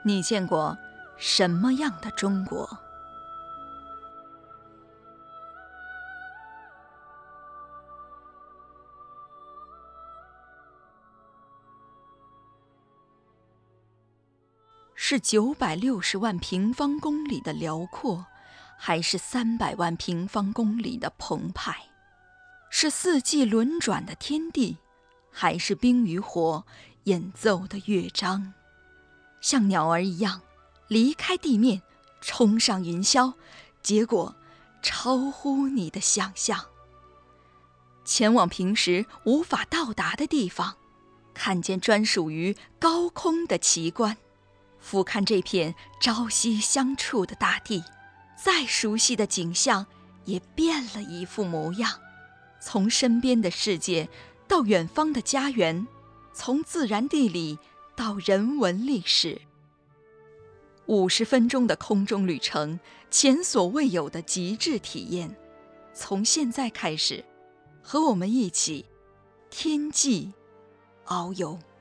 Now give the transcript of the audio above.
你见过什么样的中国？是960万平方公里的辽阔，还是300万平方公里的澎湃？是四季轮转的天地，还是冰与火演奏的乐章？像鸟儿一样离开地面，冲上云霄，结果超乎你的想象。前往平时无法到达的地方，看见专属于高空的奇观，俯瞰这片朝夕相处的大地，再熟悉的景象也变了一副模样。从身边的世界到远方的家园，从自然地理到人文历史。50分钟的空中旅程，前所未有的极致体验。从现在开始，和我们一起天际遨游。